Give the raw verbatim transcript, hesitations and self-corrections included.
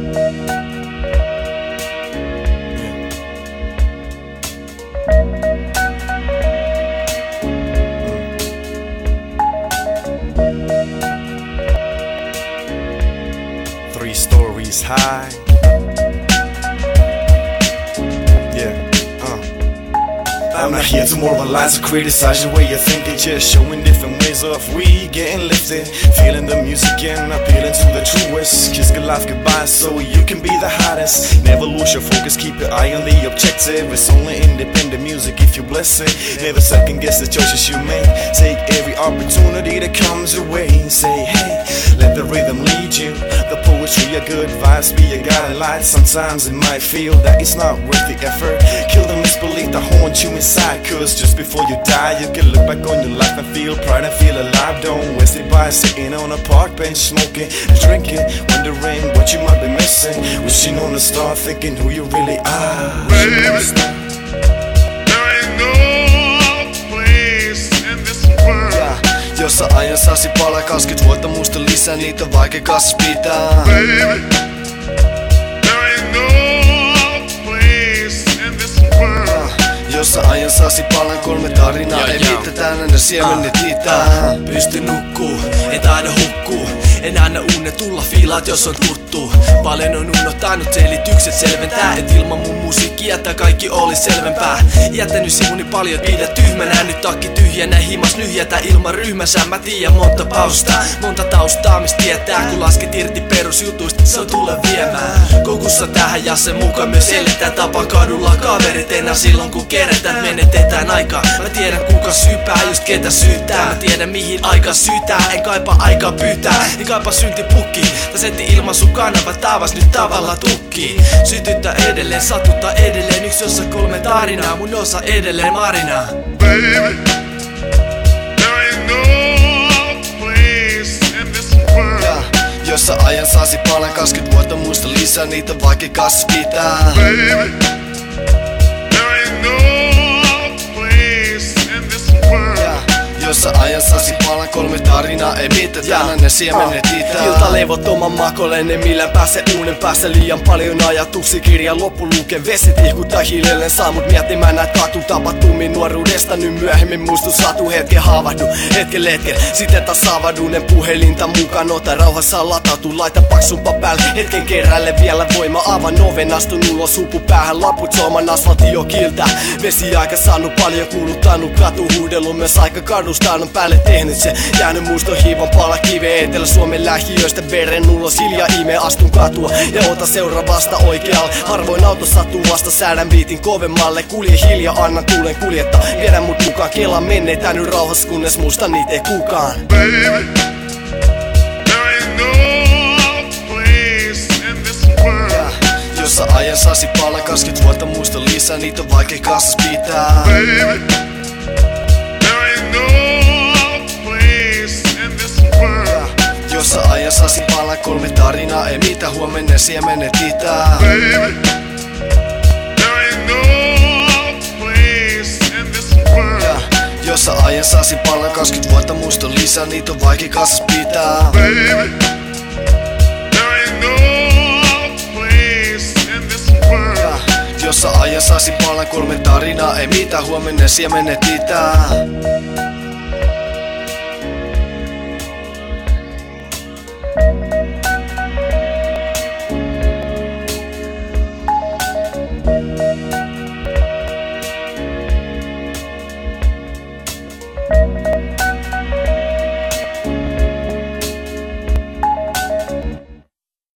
Three stories high. Yeah, uh. I'm not here to moralize or criticize your way of thinking, just showing different ways of we getting lifted. Feeling the music and appealing to the truest. Kiss good life goodbye so you can be the hottest. Never lose your focus, keep your eye on the objective. It's only independent music if you bless it. Never second guess the choices you make. Take every opportunity that comes your way. Say hey, let the rhythm lead you. The poetry, a good vibes, be a guiding light. Sometimes it might feel that it's not worth the effort. Kill the misbelief that haunt you inside. Cause just before you die, you can look back on your life and feel pride and feel alive. Don't waste it by sitting on a park bench, smoking and drinking, wondering what you might be missing. Wishing on a star, thinking who you really are. Baby, there ain't no place in this world. Yeah. Jossa ajan sasi palaa kaksikymmentä vuotta musta lisää, niitä on vaikea kassas pitää. Baby, there ain't no place in this world. Yeah. Jossa ajan sasi palan kolme tarinaa, ei mitään tänne ne siemenet itää. Pysty nukkuu, et aina hukkuu. En aina unne tulla fiilaat jos on tuttu. Paljon on unohtanut selitykset selventää, et ilman mun musiikkia tää kaikki oli selvempää. Jättänyt sivuni paljon, pidä tyhmänä. Nyt takki tyhjänä, himas lyhjätä ilman ryhmänsä. Mä tiedän monta paustaa, monta taustaa mist tietää. Kun lasket irti perusjutuista, se on tule viemään. Kokussa tähän ja sen mukaan myös eletään. Tapan kadulla kaverit enää silloin kun kerätään. Menetetään aikaa, mä tiedän kuka syypää, just ketä syyttää. Mä tiedän mihin aika syytää, en kaipa aikaa pyytää. En kaipa syntipukki, tää setti ilmaisu kanava taavas nyt tavalla tukkii. Sytyttää edelleen, satuttaa edelleen. Yksi jossa kolme tarinaa, mun osa edelleen marinaa. Baby, there ain't no place in this world. Yeah. Jossa ajan sasi palan kaksikymmentä vuotta muista lisää, niitä on vaikea kassas pitää. Baby, there ain't no place in this world. Yeah. Jossa ajan sasi palan kolme tarinaa, ei mitään tänään ne siemenet itää. Ilta levottoman makolen, en millään pääse unen päässä. Liian paljon ajatuksia, kirjan loppu luke. Vesi tihkuttaa hiljalleen, saa mut miettimään näitä katutapahtumia nuoruudesta. Nyt myöhemmin muistu satu hetken haavahdu, hetken letken. Sitten taas saavadun, en puhelinta mukaan ota. Rauhassa latautu, laita paksumpa päälle. Hetken kerralle vielä voima, avan oven, astun ulos hupu päähän. Laput sooman asfalti jo kiltää. Vesi aika saanut paljon, kuluttanut katu huudellut. Myös aika kadusta on päälle tehnyt se. Jäänyt muiston hiivan pala kive Etelä-Suomen lähiöistä. Veren ulos hiljaa ime astun katua ja ota seuraavasta oikealle. Harvoin auto sattuu vasta, säädän viitin kovemmalle. Kulje hiljaa, annan tuulen kuljetta. Viedä mut mukaan, Kela menneetään nyt rauhassa, kunnes musta niitä ei kukaan. Baby, there ain't no place in this world. Yeah. Jossa ajan sasi palan kaksikymmentä vuotta muista lisää, niitä on vaikea kassas pitää. Baby, there ain't no place in this world. Yeah. Jossa ajan sasi palan kolme tarinaa, ei mitään huomenna siemenet itää. Baby, there ain't no place in this world. Yeah. Jossa ajan sasi palan kaksikymmentä vuotta muista lisää, niitä on vaikea kassas pitää. Baby, there ain't no place in this world. Yeah. Jossa ajan sasi palan kolme tarinaa, ei mitään huomenna siemenet itää.